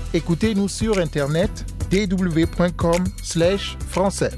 Écoutez-nous sur Internet dw.com/français.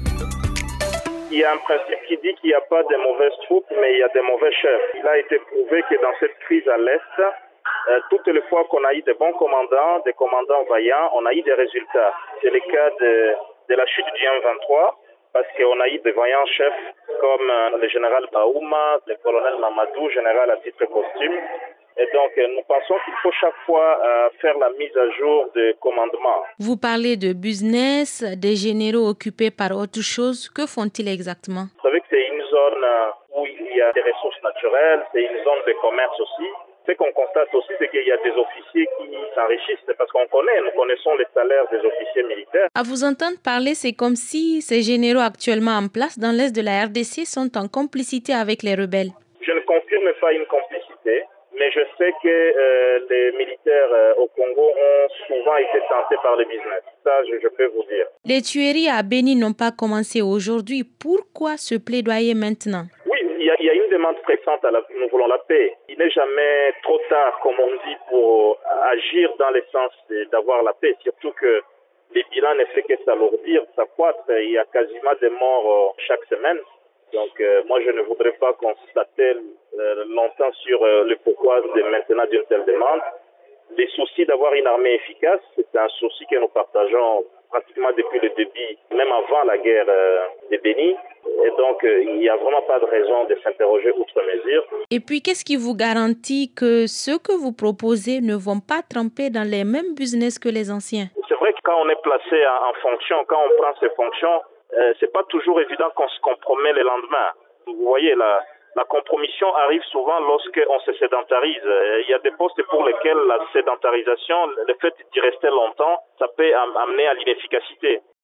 Il y a un principe qui dit qu'il n'y a pas de mauvaises troupes, mais il y a des mauvais chefs. Il a été prouvé que dans cette crise à l'Est, toutes les fois qu'on a eu de bons commandants, des commandants vaillants, on a eu des résultats. C'est le cas de la chute du M23, parce qu'on a eu des vaillants chefs comme le général Baouma, le colonel Mamadou, général à titre posthume. Et donc, nous pensons qu'il faut chaque fois faire la mise à jour de commandement. Vous parlez de business, des généraux occupés par autre chose. Que font-ils exactement? Vous savez que c'est une zone où il y a des ressources naturelles, c'est une zone de commerce aussi. Ce qu'on constate aussi, c'est qu'il y a des officiers qui s'enrichissent parce nous connaissons les salaires des officiers militaires. À vous entendre parler, c'est comme si ces généraux actuellement en place dans l'Est de la RDC sont en complicité avec les rebelles. Je ne confirme pas une complicité, mais je sais que les militaires au Congo ont souvent été tentés par le business. Ça, je peux vous dire. Les tueries à Béni n'ont pas commencé aujourd'hui. Pourquoi ce plaidoyer maintenant? Oui, il y a une demande pressante, nous voulons la paix. Il n'est jamais trop tard, comme on dit, pour agir dans le sens d'avoir la paix, surtout que les bilans ne fait que s'alourdir, s'accroître. Il y a quasiment des morts chaque semaine. Donc, moi, je ne voudrais pas qu'on s'attelle longtemps sur le pourquoi maintenant d'une telle demande. Les soucis d'avoir une armée efficace, c'est un souci que nous partageons pratiquement depuis le début, même avant la guerre de Béni. Et donc, il n'y a vraiment pas de raison de s'interroger outre mesure. Et puis, qu'est-ce qui vous garantit que ceux que vous proposez ne vont pas tremper dans les mêmes business que les anciens? C'est vrai que quand on est placé en fonction, quand on prend ses fonctions, c'est pas toujours évident qu'on se compromet le lendemain. Vous voyez, la compromission arrive souvent lorsqu'on se sédentarise. Il y a des postes pour lesquels la sédentarisation, le fait d'y rester longtemps, ça peut amener à l'inefficacité.